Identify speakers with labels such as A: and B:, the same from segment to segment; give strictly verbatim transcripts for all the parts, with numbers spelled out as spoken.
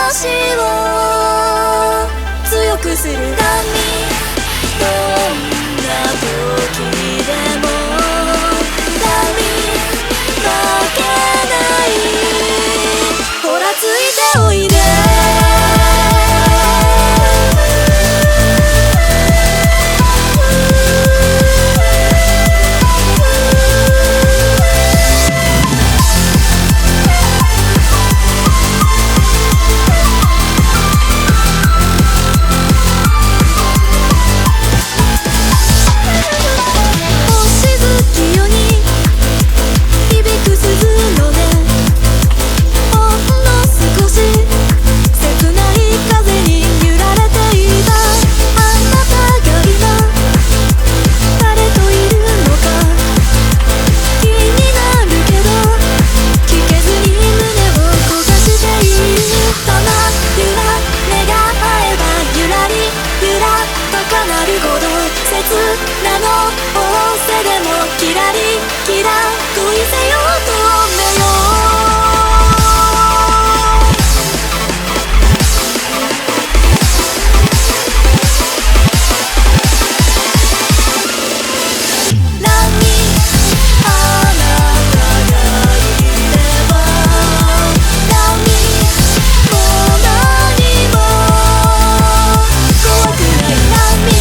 A: しを強くする。波どんな時でも波負けない。ほらついておいで。なの仰せでもキラリキラ恋せよとめよ波あなたがいれば波も何も怖くない。波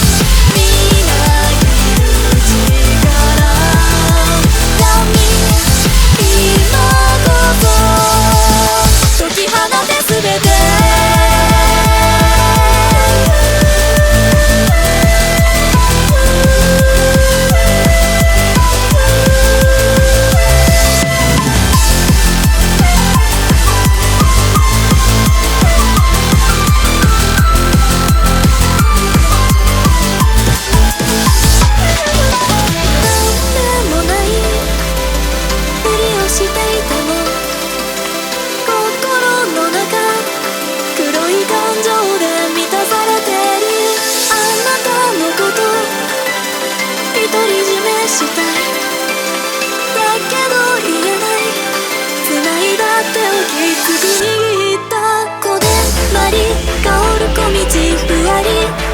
A: 独り占めしたい。だけど言えない。繋いだ手をきつく握った小手まり香る小道ふわり